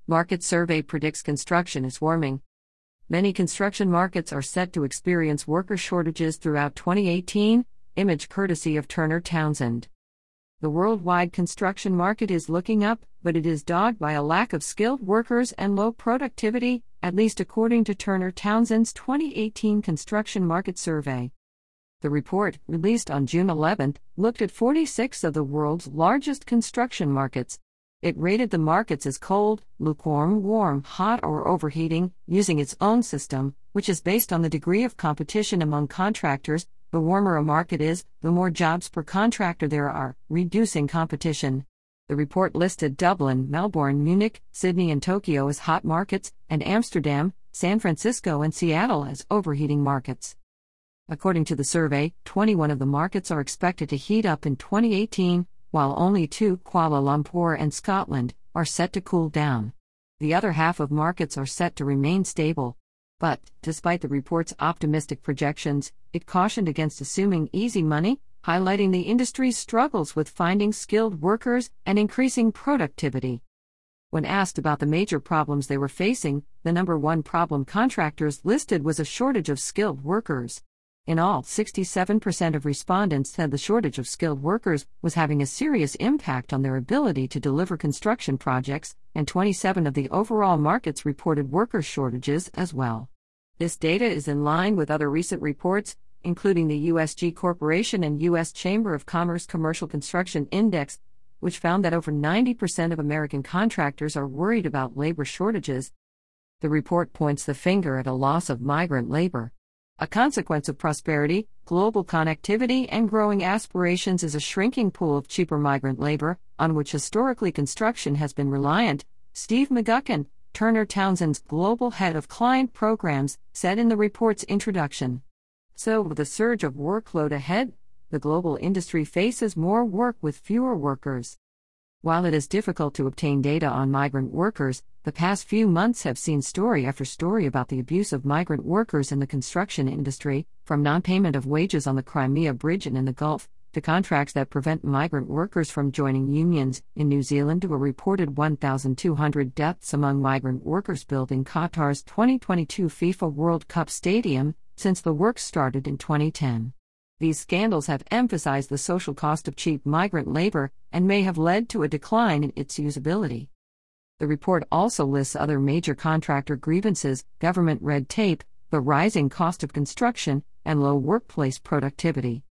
Market survey predicts construction is warming. Many construction markets are set to experience worker shortages throughout 2018, image courtesy of Turner Townsend. The worldwide construction market is looking up, but it is dogged by a lack of skilled workers and low productivity, at least according to Turner Townsend's 2018 Construction Market Survey. The report, released on June 11, looked at 46 of the world's largest construction markets. It rated the markets as cold, lukewarm, warm, hot, or overheating, using its own system, which is based on the degree of competition among contractors. The warmer a market is, the more jobs per contractor there are, reducing competition. The report listed Dublin, Melbourne, Munich, Sydney, and Tokyo as hot markets, and Amsterdam, San Francisco, and Seattle as overheating markets. According to the survey, 21 of the markets are expected to heat up in 2018, while only 2, Kuala Lumpur and Scotland, are set to cool down. The other half of markets are set to remain stable. But, despite the report's optimistic projections, it cautioned against assuming easy money, highlighting the industry's struggles with finding skilled workers and increasing productivity. When asked about the major problems they were facing, the number one problem contractors listed was a shortage of skilled workers. In all, 67% of respondents said the shortage of skilled workers was having a serious impact on their ability to deliver construction projects, and 27% of the overall markets reported worker shortages as well. This data is in line with other recent reports, including the USG Corporation and U.S. Chamber of Commerce Commercial Construction Index, which found that over 90% of American contractors are worried about labor shortages. The report points the finger at a loss of migrant labor. A consequence of prosperity, global connectivity, and growing aspirations is a shrinking pool of cheaper migrant labor, on which historically construction has been reliant, Steve McGuckin, Turner Townsend's global head of client programs, said in the report's introduction. So, with a surge of workload ahead, the global industry faces more work with fewer workers. While it is difficult to obtain data on migrant workers, the past few months have seen story after story about the abuse of migrant workers in the construction industry, from non-payment of wages on the Crimea Bridge and in the Gulf, to contracts that prevent migrant workers from joining unions in New Zealand, to a reported 1,200 deaths among migrant workers building Qatar's 2022 FIFA World Cup stadium, since the work started in 2010. These scandals have emphasized the social cost of cheap migrant labor and may have led to a decline in its usability. The report also lists other major contractor grievances: government red tape, the rising cost of construction, and low workplace productivity.